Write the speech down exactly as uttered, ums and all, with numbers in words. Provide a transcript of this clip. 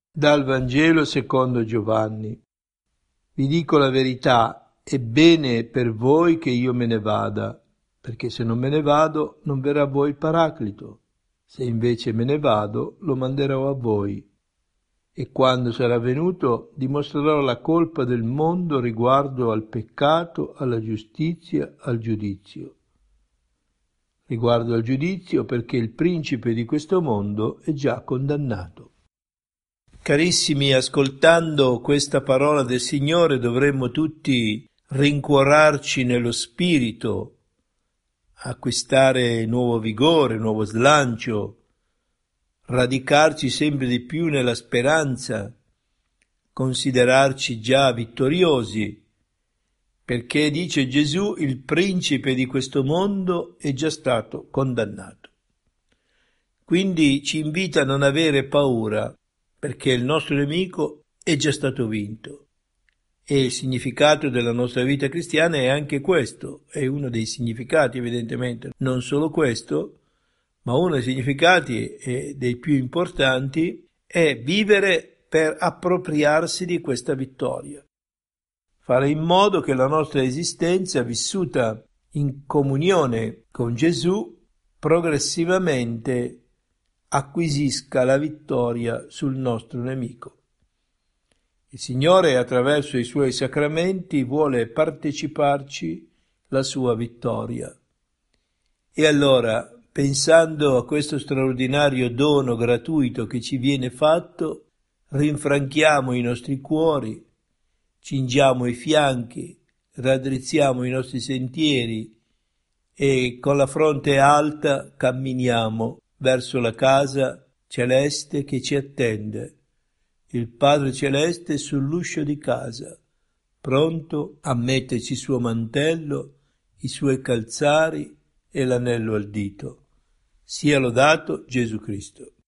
Dal Vangelo secondo Giovanni. Vi dico la verità, è bene per voi che io me ne vada, perché se non me ne vado non verrà a voi il Paraclito. Se invece me ne vado, lo manderò a voi. E quando sarà venuto, dimostrerò la colpa del mondo riguardo al peccato, alla giustizia, al giudizio. Riguardo al giudizio, perché il principe di questo mondo è già condannato. Carissimi, ascoltando questa parola del Signore dovremmo tutti rincuorarci nello spirito, acquistare nuovo vigore, nuovo slancio, radicarci sempre di più nella speranza, considerarci già vittoriosi, perché dice Gesù, il principe di questo mondo è già stato condannato. Quindi ci invita a non avere paura, perché il nostro nemico è già stato vinto. E il significato della nostra vita cristiana è anche questo, è uno dei significati evidentemente, non solo questo, ma uno dei significati e dei più importanti è vivere per appropriarsi di questa vittoria. Fare in modo che la nostra esistenza vissuta in comunione con Gesù progressivamente acquisisca la vittoria sul nostro nemico. Il Signore, attraverso i Suoi sacramenti, vuole parteciparci la sua vittoria. E allora, pensando a questo straordinario dono gratuito che ci viene fatto, rinfranchiamo i nostri cuori, cingiamo i fianchi, raddrizziamo i nostri sentieri e con la fronte alta camminiamo verso la casa celeste che ci attende, il Padre Celeste sull'uscio di casa, pronto a metterci il suo mantello, i suoi calzari e l'anello al dito. Sia lodato Gesù Cristo.